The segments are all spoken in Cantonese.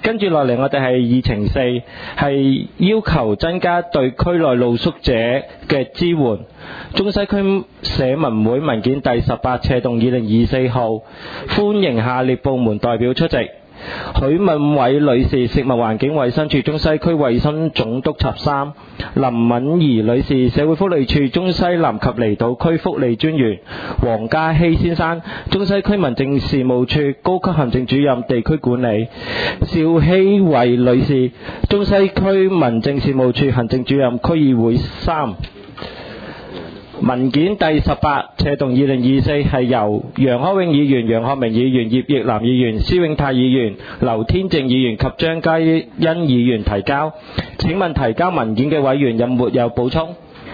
跟住落嚟，我哋係議程4，係要求增加對區內露宿者嘅支援。中西區社民會文件第18斜動2024號，歡迎下列部門代表出席。許敏偉女士，食物環境衛生署中西區衛生總督察3；林敏儀女士，社會福利署中西南及離島區福利專員；黃家熙先生，中西區民政事務處高級行政主任地區管理；邵希慧女士，中西區民政事務處行政主任區議會3。文件第18斜動2024係由楊開永議員、楊學明議員、葉奕南議員、施永泰議員、劉天正議員及張嘉欣議員提交。請問提交文件嘅委員有沒有補充？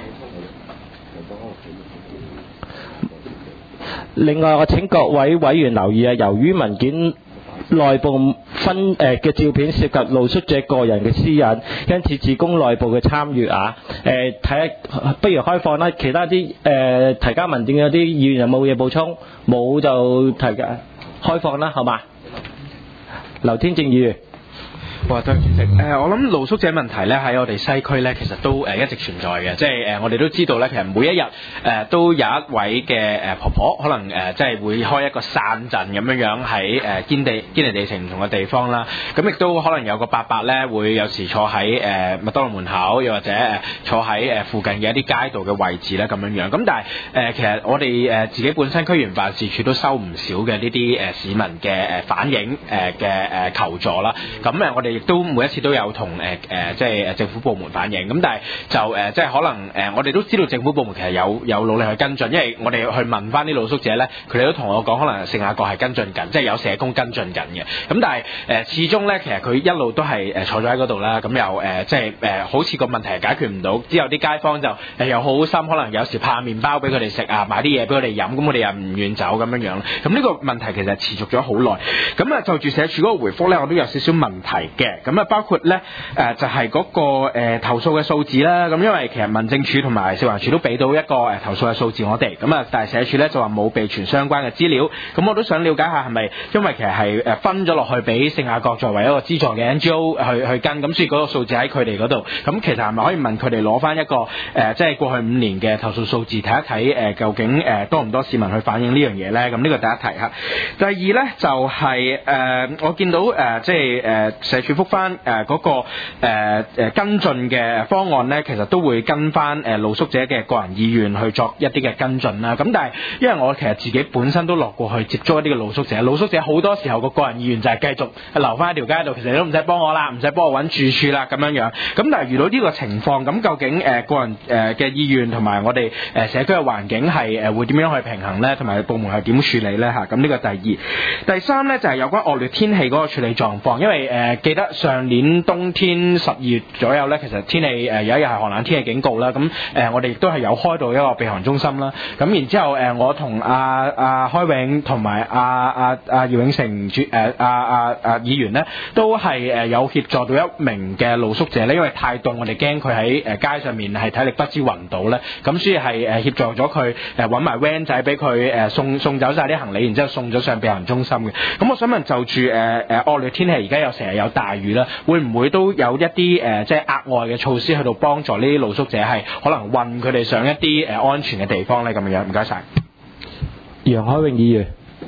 另外，我請各位委員留意由於文件內部嘅照片涉及露宿者個人嘅私隱，因此只供內部嘅參與不如開放啦。其他啲提交文件嗰啲議員有冇嘢補充？冇就開放啦，好嘛？劉天正議員。 哇，對，主席，我諗露宿者問題咧喺我哋西區咧，其實都一直存在嘅，即係我哋都知道咧，其實每一日都有一位嘅婆婆，可能即係會開一個散陣咁樣喺堅尼地城唔同嘅地方啦。咁亦都可能有個伯伯咧，會有時坐喺麥當勞門口，又或者坐喺附近嘅一啲街道嘅位置咧咁樣。咁但係其實我哋自己本身區員辦事處都收唔少嘅呢啲市民嘅反映嘅求助啦。咁我哋亦都每一次都有同即係政府部門反映，咁但係就即係可能我哋都知道政府部門其實有努力去跟進，因為我哋去問翻啲露宿者咧，佢哋都同我講，可能聖雅各係跟進緊，即係有社工跟進緊嘅。咁但係始終咧，其實佢一路都係坐咗喺嗰度啦，咁又即係好似個問題係解決唔到，之後啲街坊就又好心，可能有時派麵包俾佢哋食啊，買啲嘢俾佢哋飲，咁我哋又唔願走咁樣。咁呢個問題其實持續咗好耐。咁就住社署嗰個回覆咧，我都有少少問題嘅。咁包括咧就係嗰個投訴嘅數字啦。咁因為其實民政處同埋食環署都俾到一個投訴嘅數字我哋，咁但係社署咧就話冇備存相關嘅資料。咁我都想了解下係咪因為其實係分咗落去俾聖雅各作為一個資助嘅 NGO 去跟，咁所以嗰個數字喺佢哋嗰度。咁其實係咪可以問佢哋攞翻一個即係過去5年嘅投訴數字睇一睇究竟多唔多市民去反映呢樣嘢咧？咁呢個第一題嚇。第二咧就係我見到即係社署覆翻嗰個跟進嘅方案咧，其實都會跟翻露宿者嘅個人意願去作一啲嘅跟進啦。咁但係因為我其實自己本身都落過去接觸一啲嘅露宿者好多時候個人意願就係繼續留翻喺條街度，其實你都唔使幫我啦，唔使幫我揾住處啦咁樣。咁但係遇到呢個情況，咁究竟個人嘅意願同埋我哋社區嘅環境係會點樣去平衡咧？同埋部門係點處理咧？嚇，咁呢個第二。第三咧就係有關惡劣天氣嗰個處理狀況，因為記得上年冬天12月左右咧，其實天氣有一日係寒冷天氣警告啦。咁我哋亦都係有開到一個避寒中心啦。咁然之後我同開永同埋姚永成議員咧，都係有協助到一名嘅露宿者咧，因為太凍，我哋驚佢喺街上面係體力不支暈倒咧，咁所以係協助咗佢揾埋 van 仔俾佢送走晒啲行李，然之後送咗上避寒中心嘅。咁我想問就住惡劣天氣而家成日有大雨啦，會唔會都有一啲即係額外嘅措施去到幫助呢啲露宿者係可能運佢哋上一啲安全嘅地方咧？咁樣唔該晒。 楊開永議員。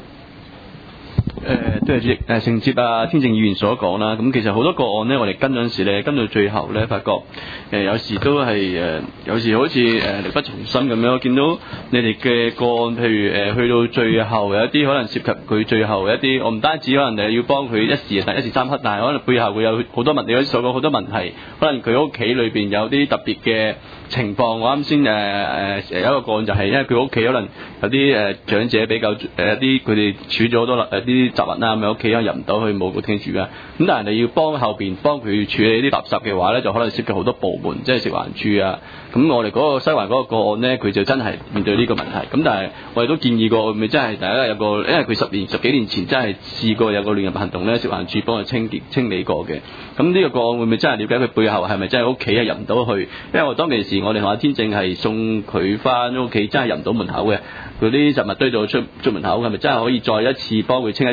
對主席，承接天正議員所講啦，咁其實好多個案呢，我哋跟嗰陣時咧，跟到最後咧，發覺有時都係有時好似力不從心咁樣。我見到你哋嘅個案，譬如去到最後有一啲可能涉及佢最後一啲，我唔單止可能要幫佢一時三刻，但係可能背後會有好多問題，你所講好多問題，可能佢屋企裏邊有啲特別嘅情況。我啱先有一個個案就係因為佢屋企可能有啲長者比較一啲佢哋處咗好多啲雜物啦，咁喺屋企入唔到去冇個廳住㗎。咁但係你要幫後邊幫佢處理啲垃圾嘅話咧，就可能涉及好多部門，即係食環署啊。咁我哋嗰個西環嗰個案咧，佢就真係面對呢個問題。咁但係我哋都建議過，咪真係大家有個，因為佢十幾年前真係試過有個亂入行動咧，食環署幫佢清理過嘅。咁呢個個案會唔會真係了解佢背後係咪真係屋企係入唔到去？因為我當其時我哋同阿天正係送佢翻屋企，真係入唔到門口嘅。佢啲雜物堆到出門口，係咪真係可以再一次幫佢清一清？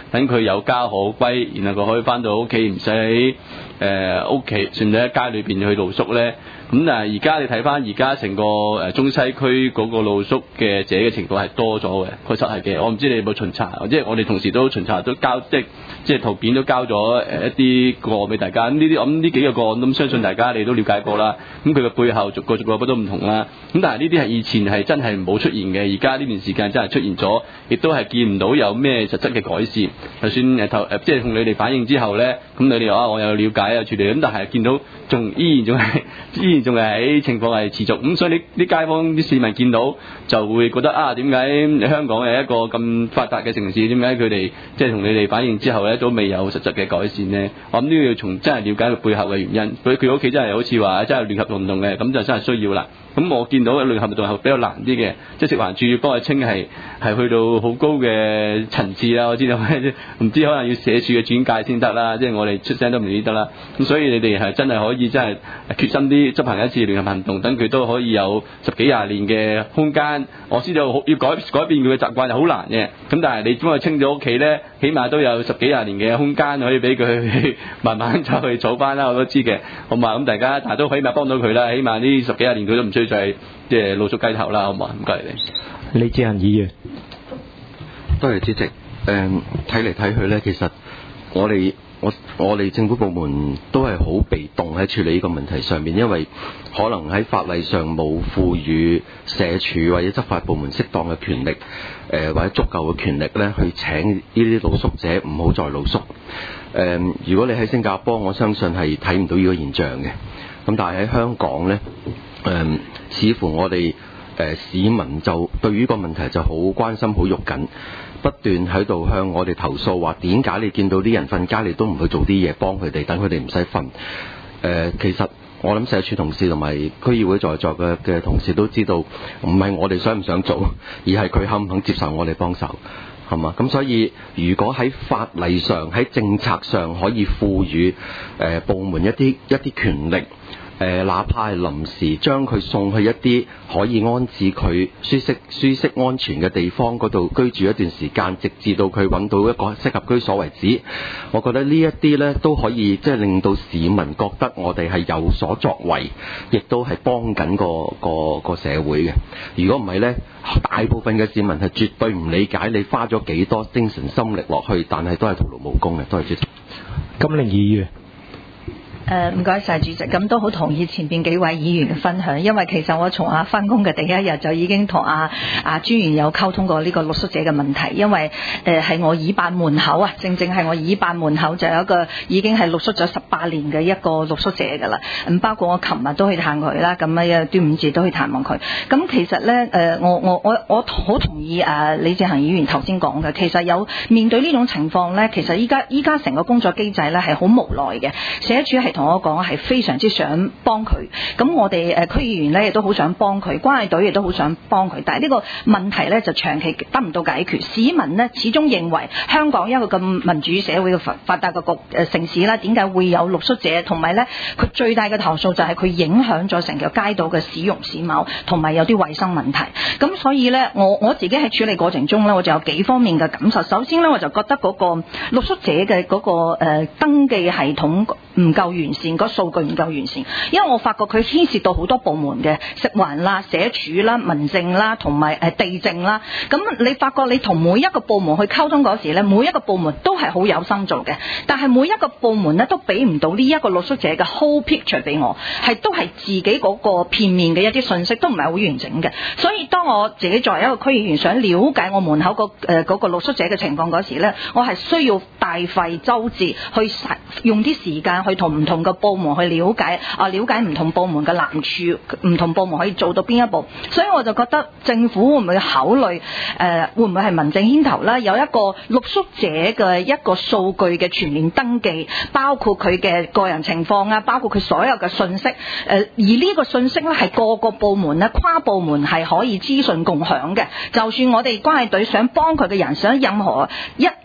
等佢有家可歸，然後佢可以翻到屋企，唔使喺屋企，算喺街裏邊去露宿咧。咁但係而家你睇翻而家成個中西區嗰個露宿嘅者嘅情況係多咗嘅，確實係嘅。我唔知你有冇巡查，即係我哋同時都巡查都交即係圖片都交咗一啲個案俾大家。咁呢啲我諗呢幾個個案，咁相信大家你都了解過啦。咁佢嘅背後逐個都唔同啦。咁但係呢啲係以前係真係冇出現嘅，而家呢段時間真係出現咗，亦都係見唔到有咩實質嘅改善。就算即係同你哋反映之後咧，咁你哋話我有了解有處理，咁但係見到依然仲係喺情況係持續。咁所以啲街坊啲市民見到就會覺得點解香港係一個咁發達嘅城市，點解佢哋即係同你哋反映之後咧都未有實質嘅改善呢？我諗都要從真係了解佢背後嘅原因。佢屋企真係好似話真係聯合運動嘅，咁就真係需要啦。咁我見到聯合運動係比較難啲嘅，即係食環署要幫佢清係去到好高嘅層次啦。我知道唔知可能要社署嘅轉介先得啦，即係我哋出聲都唔理得啦。咁所以你哋係真係可以真係決心啲執行一次聯合行動，等佢都可以有10幾20年嘅空間。我知道要改變佢嘅習慣係好難嘅，咁但係你幫佢清咗屋企咧，起碼都有10幾20年嘅空間可以俾佢去慢慢走去儲翻啦。我都知嘅，好嘛？咁大家但係都起碼幫到佢啦，起碼呢10幾20年佢都唔需要再即係露宿街頭啦，好嘛？唔該你。 李志恒議員， 多謝主席。睇嚟睇去咧，其實我哋政府部門都係好被動喺處理呢個問題上面，因為可能喺法例上冇賦予社署或者執法部門適當嘅權力，或者足夠嘅權力咧去請呢啲露宿者唔好再露宿。如果你喺新加坡，我相信係睇唔到呢個現象嘅。咁但係喺香港咧，似乎我哋市民就對於呢個問題就好關心、好喐緊，不斷喺度向我哋投訴話點解你見到啲人瞓街你都唔去做啲嘢幫佢哋，等佢哋唔使瞓。其實我諗社署同事同埋區議會在座嘅同事都知道，唔係我哋想唔想做，而係佢肯唔肯接受我哋幫手，係嘛？咁所以如果喺法例上、喺政策上可以賦予部門一啲權力，哪怕係臨時將佢送去一啲可以安置佢舒適安全嘅地方嗰度居住一段時間，直至到佢揾到一個適合居所為止。我覺得呢一啲呢都可以即係令到市民覺得我哋係有所作為，亦都係幫緊個社會嘅。如果唔係呢，大部分嘅市民係絕對唔理解你花咗幾多精神心力落去，但係都係徒勞無功嘅。多謝主席。 金玲議員。 唔該晒主席，咁都好同意前邊幾位議員嘅分享，因為其實我從返工嘅第一日就已經同專員有溝通過呢個露宿者嘅問題，因為係我耳辦門口啊，正係我耳辦門口就有一個已經係露宿咗18年嘅一個露宿者㗎啦。包括我琴日都去探佢啦，咁啊端午節都去探望佢。咁其實咧我好同意李志恒議員頭先講嘅，其實有面對呢種情況咧，其實依家成個工作機制咧係好無奈嘅，社署係同我講係非常之想幫佢，咁我哋區議員咧亦都好想幫佢，關愛隊亦都好想幫佢，但係呢個問題咧就長期得唔到解決。市民呢始終認為香港一個咁民主社會嘅發達嘅城市啦，點解會有露宿者？同埋咧，佢最大嘅投訴就係佢影響咗成條街道嘅市容市貌，同埋有啲衛生問題。咁所以咧，我自己喺處理過程中咧，我就有幾方面嘅感受。首先咧，我就覺得嗰個露宿者嘅嗰個登記系統唔夠完善，個數據唔夠完善，因為我發覺佢牽涉到好多部門嘅，食環啦、社署啦、民政啦，同埋地政啦。咁你發覺你同每一個部門去溝通嗰時咧，每一個部門都係好有心做嘅，但係每一個部門咧都俾唔到呢一個露宿者嘅 whole picture 俾我，都係自己嗰個片面嘅一啲信息，都唔係好完整嘅。所以當我自己作為一個區議員想了解我門口嗰個露宿者嘅情況嗰時咧，我係需要大費周折去用啲時間去同唔同嘅部門去了解唔同部門嘅難處，唔同部門可以做到邊一步。所以我就覺得政府會唔會考慮會唔會係民政牽頭啦，有一個露宿者嘅一個數據嘅全面登記，包括佢嘅個人情況啊，包括佢所有嘅信息。而呢個信息咧係個個部門咧跨部門係可以資訊共享嘅。就算我哋關愛隊想幫佢嘅人，想任何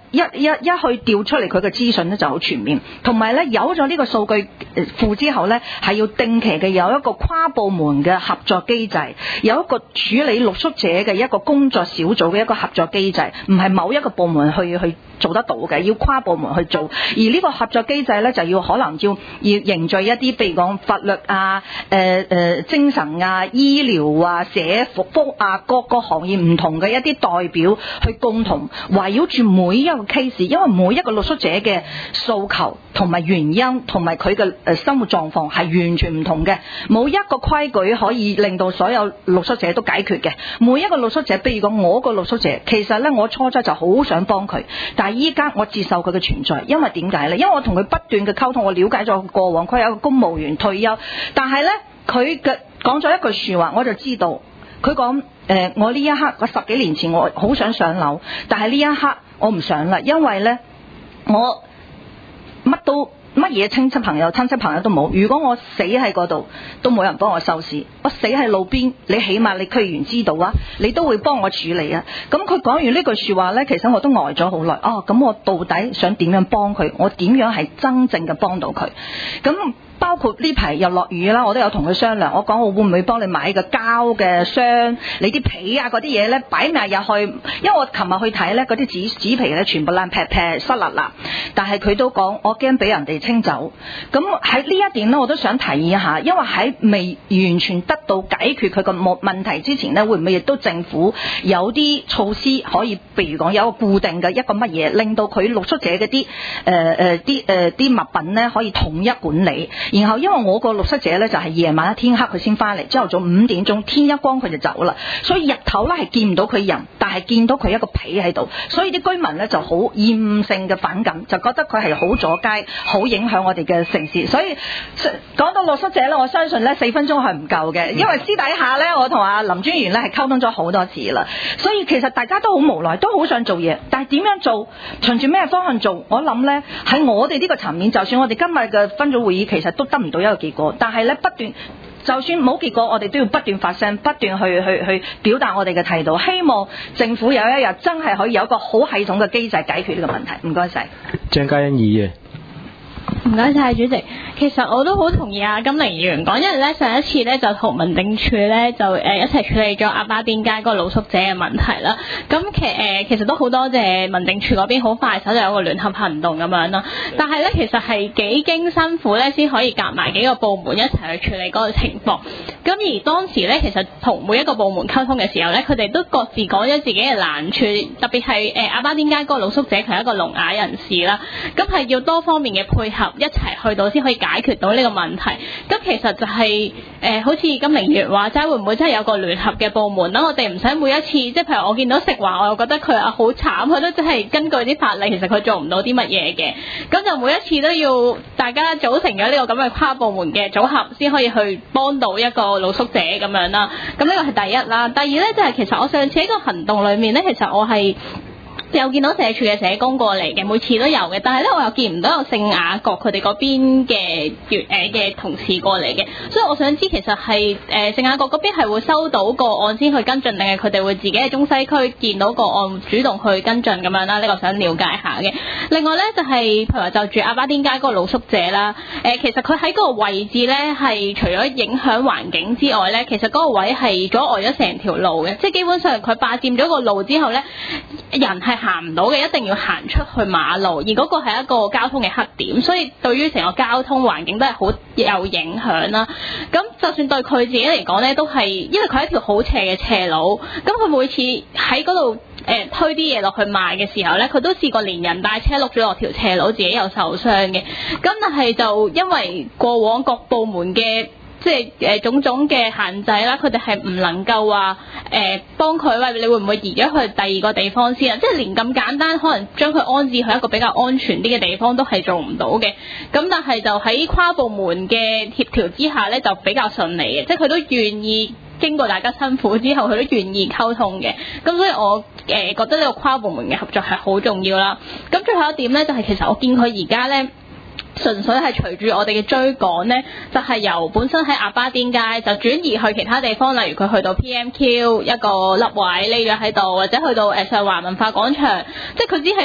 一去調出嚟佢嘅資訊咧就好全面，同埋咧有咗呢個數據庫之後咧，係要定期嘅有一個跨部門嘅合作機制，有一個處理露宿者嘅一個工作小組嘅一個合作機制，唔係某一個部門去做得到嘅，要跨部門去做。而呢個合作機制咧，就要可能要凝聚一啲，譬如講法律啊、精神啊、醫療啊、社福啊各個行業唔同嘅一啲代表去共同圍繞住每一個 case， 因為每一個露宿者嘅訴求同埋原因同埋佢嘅生活狀況係完全唔同嘅，冇一個規矩可以令到所有露宿者都解決嘅。每一個露宿者，譬如講我個露宿者，其實咧我初初就好想幫佢，但係依家我接受佢嘅存在，因為點解咧？因為我同佢不斷嘅溝通，我了解咗過往，佢係一個公務員退休，但係咧佢嘅講咗一句說話，我就知道佢講我呢一刻，我10幾年前我好想上樓，但係呢一刻我唔想啦，因為咧我乜嘢親戚朋友都冇，如果我死喺嗰度都冇人幫我收屍，我死喺路邊，你起碼你區議員知道啊，你都會幫我處理啊。咁佢講完呢句說話呢，其實我都呆咗好耐。咁我到底想點樣幫佢？我點樣係真正嘅幫到佢？咁包括呢排又落雨啦，我都有同佢商量，我講我會唔會幫你買個膠嘅箱，你啲被啊嗰啲嘢呢擺埋入去，因為我琴日去睇呢嗰啲紙皮呢全部爛劈劈濕立立，但係佢都講我驚俾人哋清走。咁喺呢一點呢，我都想提議一下，因為喺未完全得到解決佢個問題之前呢，會唔會亦都政府有啲措施可以，譬如講有一個固定嘅一個乜嘢，令到佢露宿者嗰啲啲物品呢可以統一管理。然後因為我個露宿者呢，就係夜晚天黑佢先翻嚟，朝頭早5點鐘天一光佢就走啦，所以日頭呢係見唔到佢人，但係見到佢一個被喺度，所以啲居民呢就好厭性嘅反感，就覺得佢係好阻街，好影響我哋嘅城市。所以講到露宿者呢，我相信呢4分鐘係唔夠嘅，因為私底下呢，我同阿林專員呢係溝通咗好多次啦，所以其實大家都好無奈，都好想做嘢，但係點樣做，循住咩方向做，我諗呢喺我哋呢個層面，就算我哋今日嘅分組會議其實都得唔到一個結果，但係呢不斷，就算冇結果，我哋都要不斷發聲，不斷去表達我哋嘅態度，希望政府有一日真係可以有一個好系統嘅機制解決呢個問題。唔該晒。 張嘉欣議員。 唔該晒主席，其實我都好同意金玲議員講，因為咧上一次咧就同民政處咧就一齊處理咗鴨巴甸街嗰個露宿者嘅問題啦。咁其實都好多謝民政處嗰邊好快手就有個聯合行動咁樣啦。但係咧其實係幾經辛苦咧先可以夾埋幾個部門一齊去處理嗰個情況。咁而當時咧其實同每一個部門溝通嘅時候咧，佢哋都各自講咗自己嘅難處，特別係鴨巴甸街嗰個露宿者佢係一個聾啞人士啦，咁係要多方面嘅配合一齊去到先可以解決到呢個問題。咁其實就係好似金玲議員話齋，會唔會真係有個聯合嘅部門啦？我哋唔使每一次，即係譬如我見到食環，我又覺得佢好慘，佢都真係根據啲法例，其實佢做唔到啲乜嘢嘅。咁就每一次都要大家組成咗呢個咁嘅跨部門嘅組合，先可以去幫到一個露宿者咁樣啦。咁呢個係第一啦。第二呢，就係其實我上次喺個行動裏面呢，其實我係有見到社署嘅社工過嚟嘅，每次都有嘅，但係咧我又見唔到有聖雅各佢哋嗰邊嘅同事過嚟嘅，所以我想知其實係聖雅各嗰邊係會收到個案先去跟進，定係佢哋會自己喺中西區見到個案主動去跟進咁樣啦？呢個想了解下嘅。另外咧就係譬如話就住鴨巴甸街嗰個露宿者啦，其實佢喺嗰個位置咧係除咗影響環境之外咧，其實嗰個位係阻礙咗成條路嘅，即係基本上佢霸佔咗個路之後咧，人係行唔到嘅，一定要行出去馬路，而嗰個係一個交通嘅黑點，所以對於成個交通環境都係好有影響啦。咁就算對佢自己嚟講咧，都係因為佢係一條好斜嘅斜路，咁佢每次喺嗰度推啲嘢落去賣嘅時候咧，佢都試過連人帶車碌咗落條斜路，自己又受傷嘅。咁但係就因為過往各部門嘅即係種種嘅限制啦，佢哋係唔能夠話幫佢，喂，你會唔會移咗去第二個地方先啊？即係連咁簡單，可能將佢安置去一個比較安全啲嘅地方都係做唔到嘅。咁但係就喺跨部門嘅協調之下咧，就比較順利嘅，即係佢都願意經過大家辛苦之後，佢都願意溝通嘅。咁所以我覺得呢個跨部門嘅合作係好重要啦。咁最後一點咧，就係其實我見佢而家咧，純粹係隨住我哋嘅追趕呢，就係由本身喺鴨巴甸街就轉移去其他地方，例如佢去到 PMQ 一個凹位匿咗喺度，或者去到上環文化廣場，即係佢只係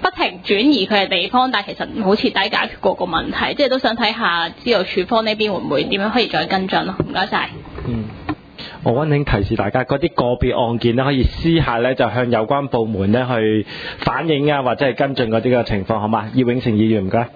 不停轉移佢嘅地方，但係其實好似底解決過個問題，即係都想睇下知道處方呢邊會唔會點樣可以再跟進咯。唔該晒。 我溫馨提示大家，嗰啲個別案件咧，可以私下咧就向有關部門咧去反映啊，或者係跟進嗰啲嘅情況，好嘛？葉永成議員，唔該。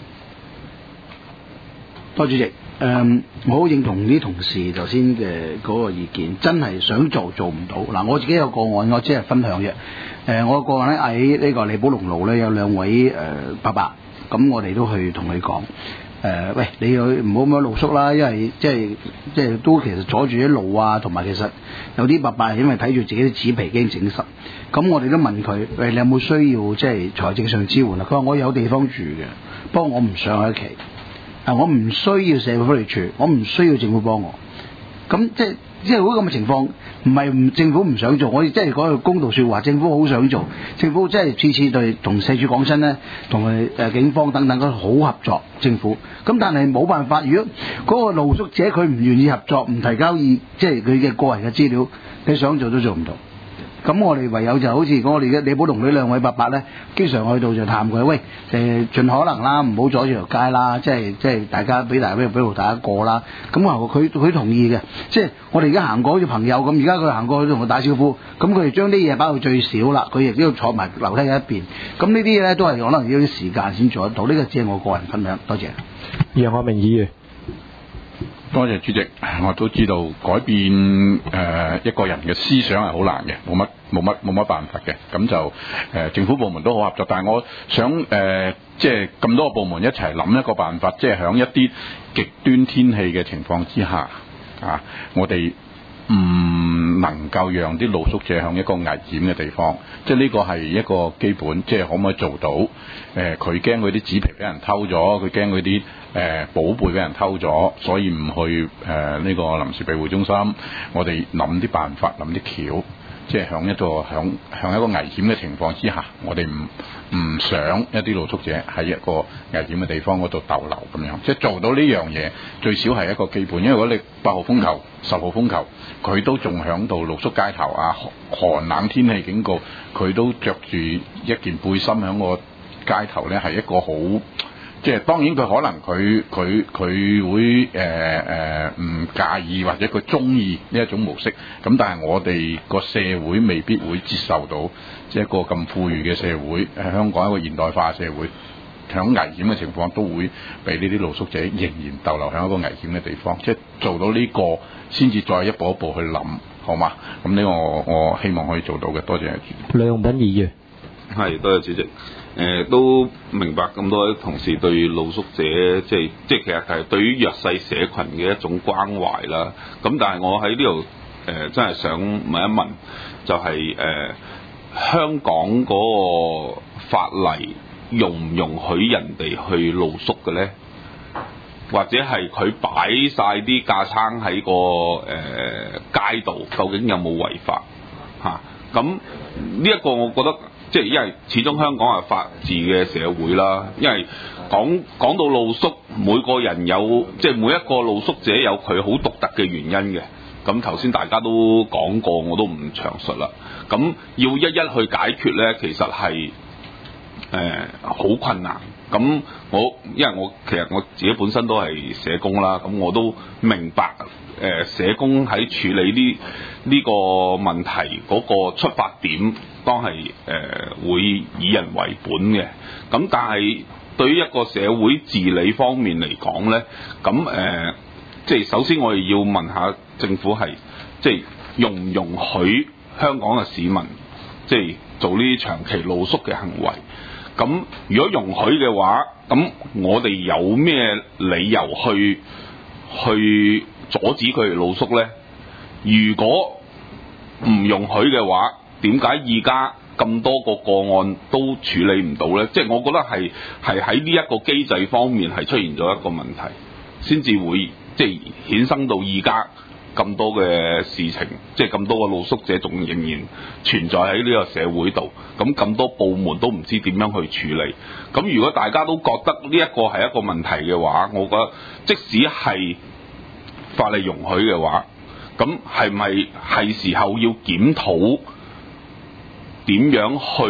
多主席，我好認同啲同事頭先嘅嗰個意見，真係想做唔到。嗱，我自己有個案，我只係分享啫。我個案咧喺呢個李寶龍路咧有兩位伯伯，咁我哋都去同佢講。喂，你唔好咁樣露宿啦，因為即係都其實阻住啲路啊，同埋其實有啲伯伯係因為睇住自己啲紙皮已經整濕，咁我哋都問佢，喂，你有冇需要即係財政上支援啊？佢話我有地方住嘅，不過我唔上喺屋企，我唔需要社會福利署，我唔需要政府幫我，咁即係如果咁嘅情況，唔係政府唔想做，我哋即係講句公道説話，政府好想做，政府即係次次對同社署講親咧，同佢警方等等都好合作，政府。咁但係冇辦法，如果嗰個露宿者佢唔願意合作，唔提交即係佢嘅個人嘅資料，你想做都做唔到。咁我哋唯有就好似我哋嘅李寶龍呢兩位伯伯咧，經常去到就探佢，喂，盡可能啦，唔好阻住條街啦，即係大家俾大家過啦。咁啊，佢同意嘅，即係我哋而家行過好似朋友咁，而家佢行過去同佢打招呼，咁佢哋將啲嘢擺到最少啦，佢亦都要坐埋樓梯嘅一邊。咁呢啲嘢咧都係可能要啲時間先做得到，呢個只係我個人分享，多謝。 楊學明議員。 多謝主席，我都知道改變一個人嘅思想係好難嘅，冇乜辦法嘅。咁就政府部門都好合作，但係我想即係咁多個部門一齊諗一個辦法，即係響一啲極端天氣嘅情況之下啊，我哋唔能夠讓啲露宿者向一個危險嘅地方，即係呢個係一個基本，即係可唔可以做到？佢驚佢啲紙皮俾人偷咗，佢驚佢啲寶貝俾人偷咗，所以唔去呢個臨時庇護中心。我哋諗啲辦法，諗啲橋，即係向一個危險嘅情況之下，我哋唔想一啲露宿者喺一個危險嘅地方嗰度逗留咁樣，即係做到呢樣嘢，最少係一個基本。因為如果你8號風球、10號風球，佢都仲響度露宿街頭啊，寒冷天氣警告，佢都着住一件背心響個街頭咧，係一個好，即係當然佢可能佢會唔介意或者佢中意呢一種模式，咁但係我哋個社會未必會接受到，即係一個咁富裕嘅社會，香港一個現代化社會，響危險嘅情況都會俾呢啲露宿者仍然逗留喺一個危險嘅地方，即係做到呢個先至再一步一步去諗，好嘛？咁呢個我希望可以做到嘅，多謝。 呂用斌議員。 係，多謝主席。都明白咁多位同事對露宿者，即係其實係對於弱勢社群嘅一種關懷啦。咁但係我喺呢度真係想問一問，就係香港嗰個法例容唔容許人哋去露宿嘅咧？或者係佢擺晒啲架撐喺個街度，究竟有冇違法嚇？咁呢一個我覺得。即係因為始終香港係法治嘅社會啦，因為講到露宿，每個人有即係每一個露宿者有佢好獨特嘅原因嘅。咁頭先大家都講過，我都唔詳述啦。咁要一一去解決呢，其實係好困難。咁因為我其實我自己本身都係社工啦，咁我都明白社工喺處理呢個問題嗰個出發點，當係會以人為本嘅。咁但係對於一個社會治理方面嚟講咧，咁即係首先我哋要問下政府係即係容唔容許香港嘅市民即係做呢啲長期露宿嘅行為？咁如果容許嘅話，咁我哋有咩理由去阻止佢哋露宿呢？如果唔容許嘅話，點解而家咁多個個案都處理唔到呢？即係我覺得係喺呢一個機制方面係出現咗一個問題，先至會即係衍生到而家咁多嘅事情，即係咁多個露宿者仲仍然存在喺呢個社會度，咁多部門都唔知點樣去處理。咁如果大家都覺得呢一個係一個問題嘅話，我覺得即使係法例容許嘅話，咁係咪係時候要檢討點樣去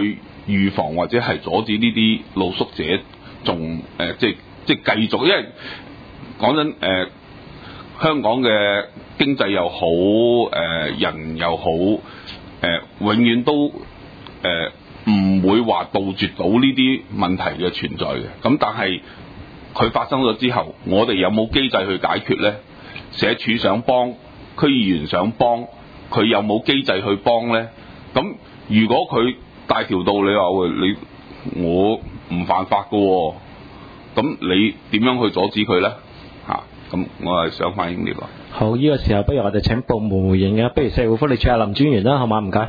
預防或者係阻止呢啲露宿者仲即係繼續，因為講真香港嘅經濟又好人又好永遠都唔會話杜絕到呢啲問題嘅存在嘅。咁但係佢發生咗之後，我哋有冇機制去解決呢？社署想幫，區議員想幫，佢有冇機制去幫呢？咁如果佢大條道理話喂，我唔犯法㗎喎，咁你點樣去阻止佢呢？咁我係想反映呢個。 好，呢個時候不如我哋請部門回應嘅，不如社會福利署阿林專員啦，好嘛？唔該。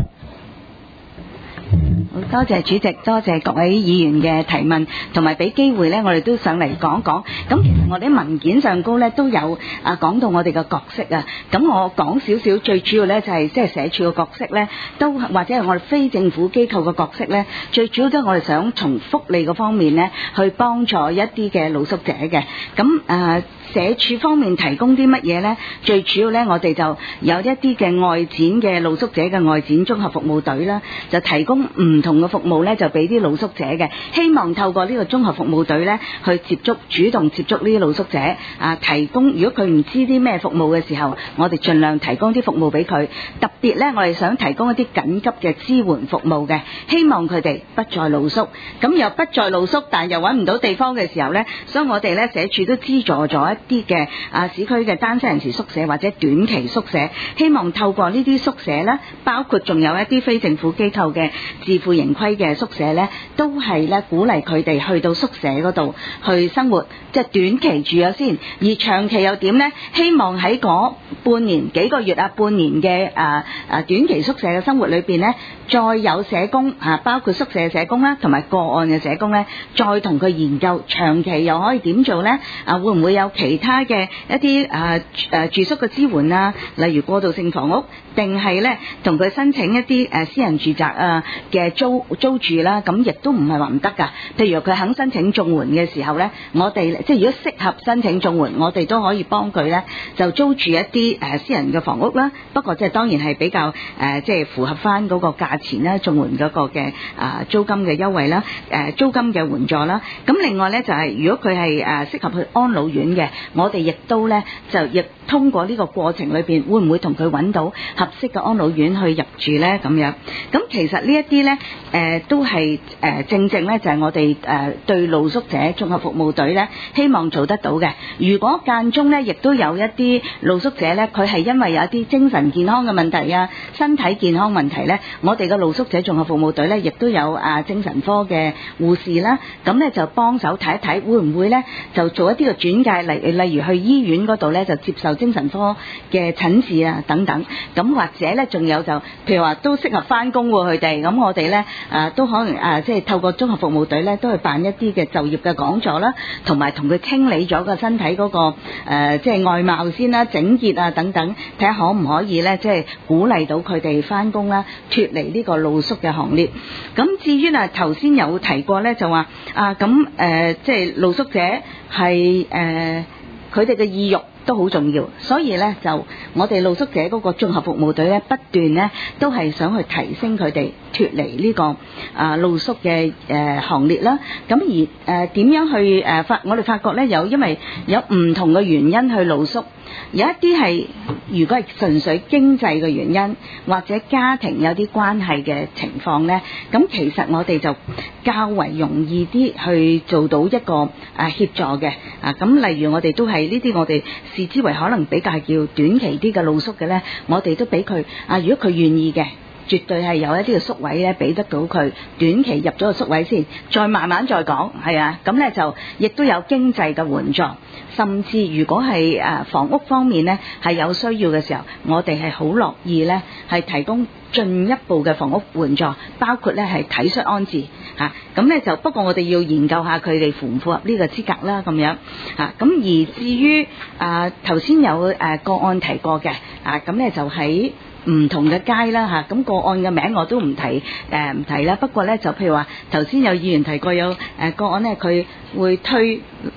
多謝主席，多謝各位議員嘅提問，同埋俾機會呢，我哋都上嚟講講。咁其實我哋文件上高呢都有講到我哋嘅角色啊。咁我講少少，最主要呢就係即係社署嘅角色呢，都或者係我哋非政府機構嘅角色呢。最主要都係我哋想從福利嗰方面呢，去幫助一啲嘅露宿者嘅。咁社署方面提供啲乜嘢呢？最主要呢，我哋就有一啲嘅外展嘅露宿者嘅外展綜合服務隊啦，就提供唔同嘅服務呢，就俾啲露宿者嘅，希望透過呢個綜合服務隊呢，去主動接觸呢啲露宿者提供，如果佢唔知啲咩服務嘅時候，我哋盡量提供啲服務俾佢。特別呢，我哋想提供一啲緊急嘅支援服務嘅，希望佢哋不再露宿。咁又不再露宿，但又揾唔到地方嘅時候呢，所以我哋呢，社署都資助咗一啲嘅市區嘅單身人士宿舍或者短期宿舍，希望透過呢啲宿舍呢，包括仲有一啲非政府機構嘅自負盈虧嘅宿舍呢，都係呢鼓勵佢哋去到宿舍嗰度去生活，即係短期住咗先，而長期又點呢？希望喺嗰半年幾個月半年嘅短期宿舍嘅生活裏邊呢，再有社工包括宿舍社工啦，同埋個案嘅社工呢，再同佢研究長期又可以點做呢？會唔會有其他嘅一啲住宿嘅支援啊？例如過渡性房屋，定係呢同佢申請一啲私人住宅嘅租住啦？咁亦都唔係話唔得㗎。譬如佢肯申請綜援嘅時候呢，我哋即係如果適合申請綜援，我哋都可以幫佢呢，就租住一啲私人嘅房屋啦。不過即係當然係比較即係符合翻嗰個價錢啦，綜援嗰個嘅租金嘅優惠啦，租金嘅援助啦。咁另外呢，就係如果佢係適合去安老院嘅，我哋亦都呢，就亦通過呢個過程裏邊，會唔會同佢揾到合適嘅安老院去入住呢？咁樣咁其實呢一啲呢，都係正正呢，就係我哋對露宿者綜合服務隊呢，希望做得到嘅。如果間中呢，亦都有一啲露宿者呢，佢係因為有一啲精神健康嘅問題啊、身體健康問題呢，我哋嘅露宿者綜合服務隊呢，亦都有精神科嘅護士啦，咁呢，就幫手睇一睇，會唔會呢，就做一啲嘅轉介，例如去醫院嗰度呢，就接受精神科嘅診治啊等等。咁或者呢，仲有就譬如話都適合返工喎佢哋，咁我哋呢，都可能即係透過綜合服務隊呢，都去辦一啲嘅就業嘅講座啦，同埋同佢清理咗個身體嗰個即係外貌先啦、整潔啊等等，睇下可唔可以呢，即係鼓勵到佢哋返工啦，脫離呢個露宿嘅行列。咁至於頭先有提過呢，就話即係露宿者係佢哋嘅意欲都好重要，所以呢，就我哋露宿者嗰個綜合服務隊呢，不斷呢都係想去提升佢哋脫離呢個露宿嘅行列啦。咁而點樣去我哋發覺呢，因為有唔同嘅原因去露宿。有一啲係如果係純粹經濟嘅原因，或者家庭有啲關係嘅情況呢，咁其實我哋就較為容易啲去做到一個協助嘅。咁例如我哋都係呢啲我哋視之為可能比較係叫短期啲嘅露宿嘅呢，我哋都俾佢如果佢願意嘅，絕對係有一啲嘅宿位咧，俾得到佢短期入咗個宿位先，再慢慢再講，係啊，咁咧就亦都有經濟嘅援助，甚至如果係房屋方面咧係有需要嘅時候，我哋係好樂意咧係提供進一步嘅房屋援助，包括咧係體恤安置嚇，咁咧就不過我哋要研究下佢哋符唔符合呢個資格啦咁樣嚇，咁而至於頭先有個案提過嘅咁咧就喺唔同嘅街啦嚇，咁個案嘅名我都唔提啦。不過咧就譬如話頭先有議員提過有個案咧，佢會推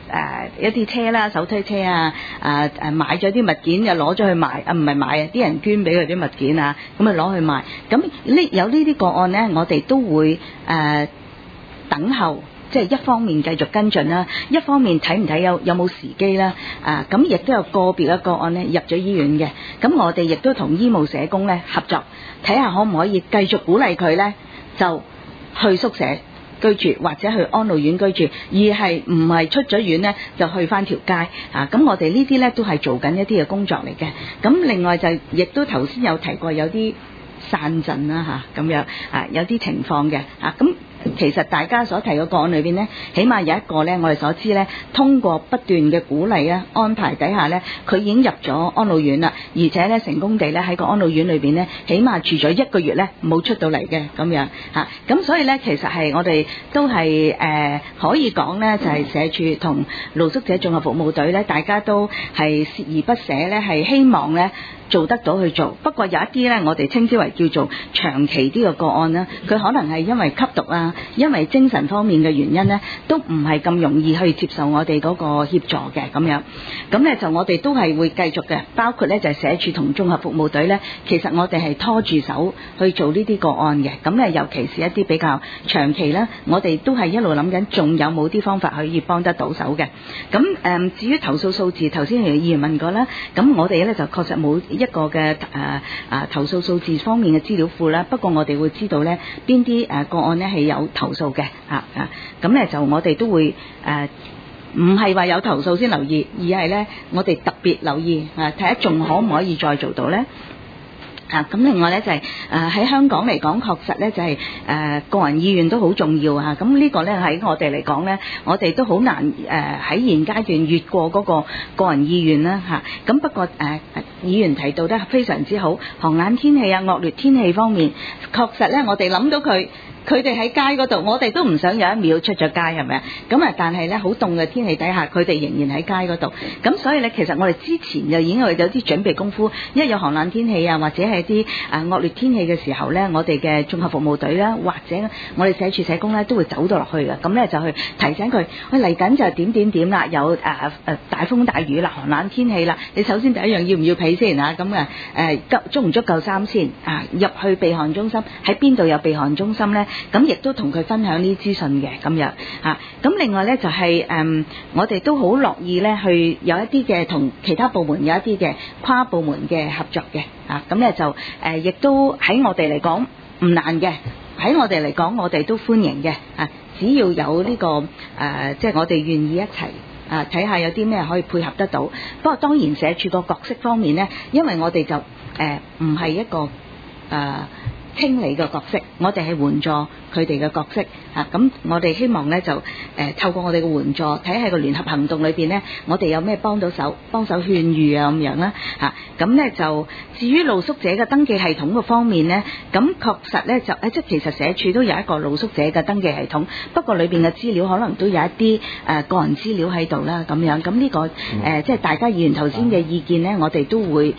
一啲車啦，手推車啊，買咗啲物件又攞咗去賣，唔係買啊，啲人捐俾佢啲物件啊，咁啊攞去賣。咁有呢啲個案呢，我哋都會等候。即係一方面繼續跟進啦，一方面睇唔睇有冇時機啦。咁亦都有個別嘅個案呢入咗醫院嘅，咁我哋亦都同醫務社工呢合作，睇下可唔可以繼續鼓勵佢呢，就去宿舍居住或者去安老院居住，而係唔係出咗院呢就去返條街。咁我哋呢啲呢都係做緊一啲嘅工作嚟嘅。咁另外就亦都頭先有提過有啲散陣啦咁樣有啲情況嘅咁。其實大家所提嘅個案裏邊呢，起碼有一個呢，我哋所知呢，通過不斷嘅鼓勵啊安排底下呢，佢已經入咗安老院啦，而且呢，成功地呢喺個安老院裏邊呢，起碼住咗1個月呢，冇出到嚟嘅咁樣咁所以呢，其實係我哋都係可以講呢，就係社署同露宿者綜合服務隊呢，大家都係鍥而不捨呢，係希望呢做得到去做。不過有一啲呢，我哋稱之為叫做長期啲嘅個案啦，佢可能係因為吸毒啊，因為精神方面嘅原因呢，都唔係咁容易去接受我哋嗰個協助嘅咁樣。咁呢就我哋都係會繼續嘅，包括呢就係社署同綜合服務隊呢，其實我哋係拖住手去做呢啲個案嘅。咁呢尤其是一啲比較長期啦，我哋都係一路諗緊，仲有冇啲方法可以幫得到手嘅。咁至於投訴數字，頭先有議員問過啦，咁我哋呢就確實冇一個嘅投訴數字方面嘅資料庫啦。不過我哋會知道呢邊啲個案呢係有投訴嘅咁呢就我哋都會唔係話有投訴先留意，而係呢我哋特別留意睇下仲可唔可以再做到呢。咁另外呢，就係喺香港嚟講，確實呢就係個人意願都好重要咁呢個呢喺我哋嚟講呢，我哋都好難喺現階段越過嗰個人意願啦咁不過議員提到得非常之好，寒冷天氣惡劣天氣方面，確實呢我哋諗到佢哋喺街嗰度，我哋都唔想有一秒出咗街，係咪啊？咁但係呢，好凍嘅天氣底下，佢哋仍然喺街嗰度。咁所以呢，其實我哋之前就已經有啲準備功夫，一有寒冷天氣或者係啲惡劣天氣嘅時候呢，我哋嘅綜合服務隊啦，或者我哋社署社工呢，都會走到落去嘅。咁呢，就去提醒佢，喂，嚟緊就點啦，有大風大雨啦，寒冷天氣啦，你首先第一樣要唔要被先咁足唔足夠衫先入去避寒中心，喺邊度有避寒中心呢？咁亦都同佢分享呢啲資訊嘅咁樣咁另外呢，就係我哋都好樂意呢去有一啲嘅同其他部門有一啲嘅跨部門嘅合作嘅咁呢就亦都喺我哋嚟講唔難嘅，喺我哋嚟講我哋都歡迎嘅只要有呢個即係我哋願意一齊睇下有啲咩可以配合得到。不過當然社署個角色方面呢，因為我哋就唔係一個清理嘅角色，我哋係援助佢哋嘅角色咁我哋希望呢，就透過我哋嘅援助，睇下個聯合行動裏邊呢，我哋有咩幫手勸喻咁樣啦咁呢就至於露宿者嘅登記系統嘅方面呢，咁確實呢，就即係其實社署都有一個露宿者嘅登記系統，不過裏邊嘅資料可能都有一啲個人資料喺度啦咁樣。咁呢個即係大家議員頭先嘅意見呢，我哋都會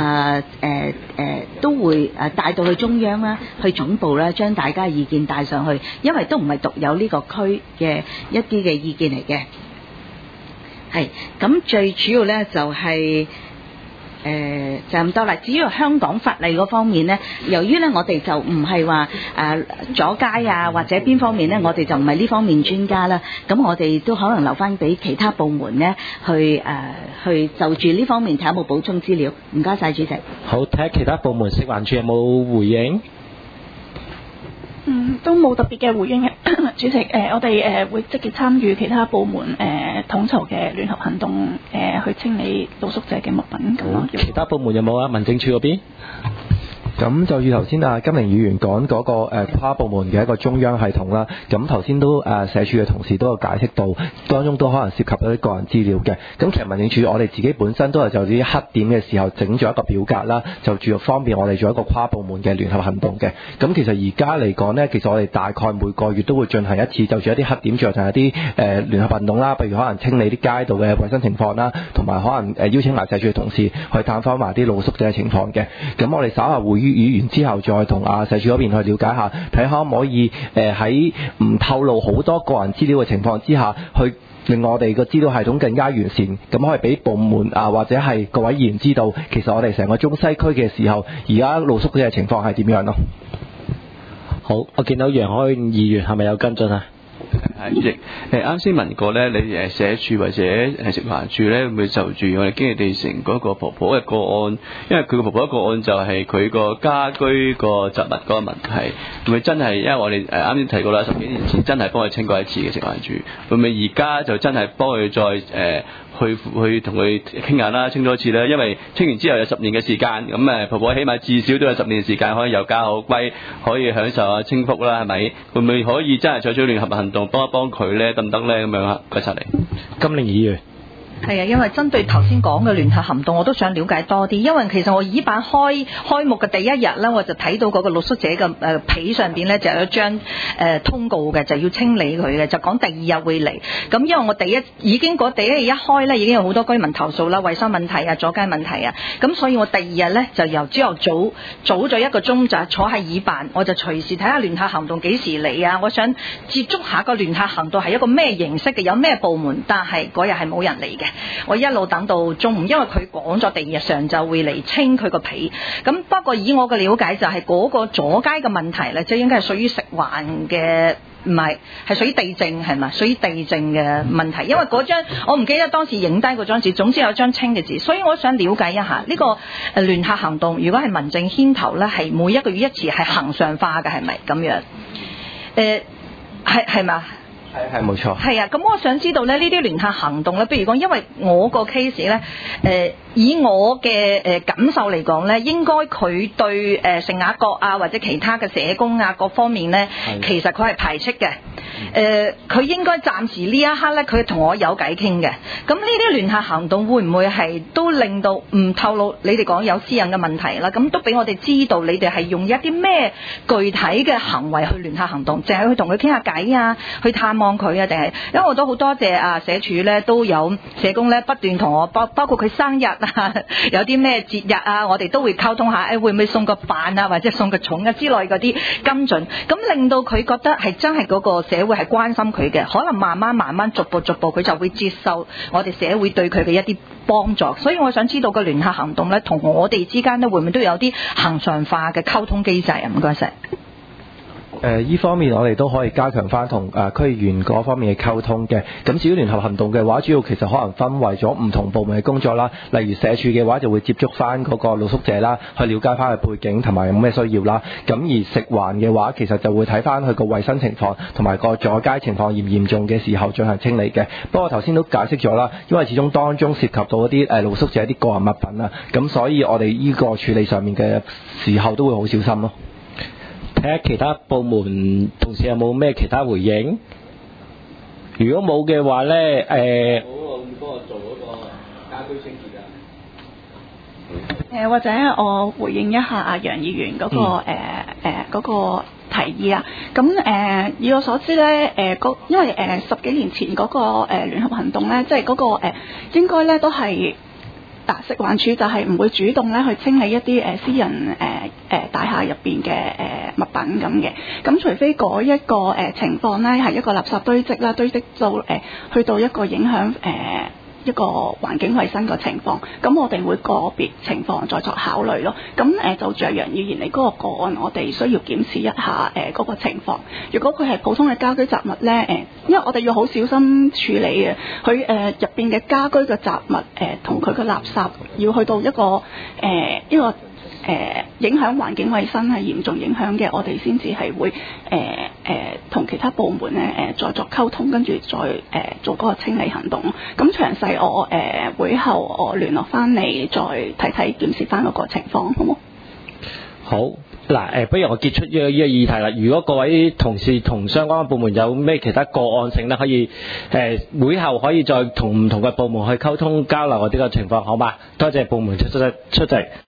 帶到去中央啦，去總部啦，將大家意見帶上去，因為都唔係獨有呢個區嘅一啲嘅意見嚟嘅。係咁最主要呢，就係就咁多啦。至於香港法例嗰方面呢，由於呢我哋就唔係話阻街或者邊方面呢，我哋就唔係呢方面專家啦。咁我哋都可能留翻俾其他部門呢去就住呢方面睇下有冇補充資料。唔該晒主席。 好，睇下其他部門食環署有冇回應。 都冇特別嘅回應嘅，主席。我哋會積極參與其他部門統籌嘅聯合行動，去清理露宿者嘅物品咁咯。 其他部門有冇啊？民政處嗰邊？ 咁就如頭先金玲議員講嗰個跨部門嘅一個中央系統啦，咁頭先都社署嘅同事都有解釋到，當中都可能涉及到啲個人資料嘅。咁其實民政處我哋自己本身都係就啲黑點嘅時候整咗一個表格啦，就主要方便我哋做一個跨部門嘅聯合行動嘅。咁其實而家嚟講呢，其實我哋大概每個月都會進行一次，就住一啲黑點，最後就係一啲聯合行動啦，譬如可能清理啲街道嘅衞生情況啦，同埋可能邀請埋社署嘅同事去探訪埋啲露宿者嘅情況嘅。咁我哋稍後會議完之後，再同社署嗰邊去了解下，睇下可唔可以喺唔透露好多個人資料嘅情況之下，去令我哋個資料系統更加完善，咁可以俾部門或者係各位議員知道，其實我哋成個中西區嘅時候，而家露宿者嘅情況係點樣咯。 好，我見到楊海榮議員係咪有跟進啊？ 係主席，啱先問過咧，你社署或者食環署咧，會唔會就住我哋堅尼地城嗰個婆婆嘅個案，因為佢個婆婆個案就係佢個家居個雜物嗰個問題，會唔會真係因為我哋啱先提過啦，10幾年前真係幫佢清過一次嘅食環署，會唔會而家就真係幫佢再去同佢傾下啦，清多一次啦，因為清完之後有10年嘅時間，咁婆婆起碼至少都有10年時間可以有家可歸，可以享受下清福啦，係咪？會唔會可以真係採取聯合行動幫一幫佢咧，得唔得咧？咁樣啊，唔該晒你。 金玲議員。 係啊，因為針對頭先講嘅聯合行動，我都想了解多啲。因為其實我議辦開幕嘅第一日咧，我就睇到嗰個露宿者嘅被上邊咧就有一張通告嘅，就要清理佢嘅，就講第2日會嚟。咁因為我第一日一開咧，已經有好多居民投訴啦，衞生問題啊、阻街問題啊，咁所以我第2日咧就由朝頭早咗1個鐘就坐喺議辦，我就隨時睇下聯合行動幾時嚟啊！我想接觸下個聯合行動係一個咩形式嘅，有咩部門，但係嗰日係冇人嚟嘅。我一路等到中午，因為佢講咗第2日上晝會嚟清佢個被。咁不過以我嘅了解就係嗰個阻街嘅問題咧，即係應該係屬於食環嘅，唔係屬於地政係咪？屬於地政嘅問題，因為嗰張我唔記得當時影低嗰張紙，總之有張清嘅字，所以我想了解一下呢個聯合行動，如果係民政牽頭咧，係每1個月一次，係恆常化嘅，係咪咁樣？係咪？ 係冇錯。 係啊，咁我想知道咧，呢啲聯合行動咧，譬如講，因為我個 case 咧，以我嘅感受嚟講咧，應該佢對聖雅各啊或者其他嘅社工啊各方面咧，其實佢係排斥嘅。佢應該暫時呢一刻咧，佢同我有偈傾嘅。咁呢啲聯合行動會唔會係都令到唔透露你哋講有私隱嘅問題啦？咁都俾我哋知道你哋係用一啲咩具體嘅行為去聯合行動，淨係去同佢傾下偈啊，去探望佢啊，定係？因為我都好多謝啊社署咧，都有社工咧不斷同我包括佢生日啊，有啲咩節日啊，我哋都會溝通下，會唔會送個飯啊，或者送個寵啊之類嗰啲跟進，咁令到佢覺得係真係嗰個社會係關心佢嘅，可能慢慢逐步佢就會接受我哋社會對佢嘅一啲幫助。所以我想知道個聯合行動咧，同我哋之間咧會唔會都有啲恆常化嘅溝通機制啊？唔該晒。 依方面我哋都可以加強翻同區議員嗰方面嘅溝通嘅。咁至於聯合行動嘅話，主要其實可能分為咗唔同部門嘅工作啦。例如社署嘅話就會接觸翻嗰個露宿者啦，去了解翻佢背景同埋有咩需要啦。咁而食環嘅話，其實就會睇翻佢個衛生情況同埋個阻街情況嚴唔嚴重嘅時候進行清理嘅。不過頭先都解釋咗啦，因為始終當中涉及到一啲露宿者一啲個人物品啊，咁所以我哋呢個處理上面嘅時候都會好小心咯。 睇下其他部門同事有冇咩其他回應？如果冇嘅話咧，好，你幫我做嗰個家居清潔啊。 或者我回應一下阿楊議員嗰個嗰個提議啊。咁以我所知咧，因為10幾年前嗰個聯合行動咧，即係嗰個應該咧都係。食環署就係唔會主動咧去清理一啲私人大廈入邊嘅物品咁嘅，咁除非嗰一個情況咧係一個垃圾堆積啦，堆積到去到一個影響一個環境衛生嘅情況，咁我哋會個別情況再作考慮咯。咁就住楊議員你嗰個個案，我哋需要檢視一下嗰個情況。如果佢係普通嘅家居雜物咧，因為我哋要好小心處理嘅，佢入邊嘅家居嘅雜物同佢嘅垃圾要去到一個影響環境衛生係嚴重影響嘅，我哋先至係會同其他部門咧再作溝通，跟住再做嗰個清理行動。咁詳細我會後我聯絡翻你，再睇睇檢視翻嗰個情況，好冇？ 好嗱，不如我結束呢個議題啦。如果各位同事同相關嘅部門有咩其他個案性咧，可以會後可以再同唔同嘅部門去溝通交流我呢個情況，好嘛？多謝部門出席。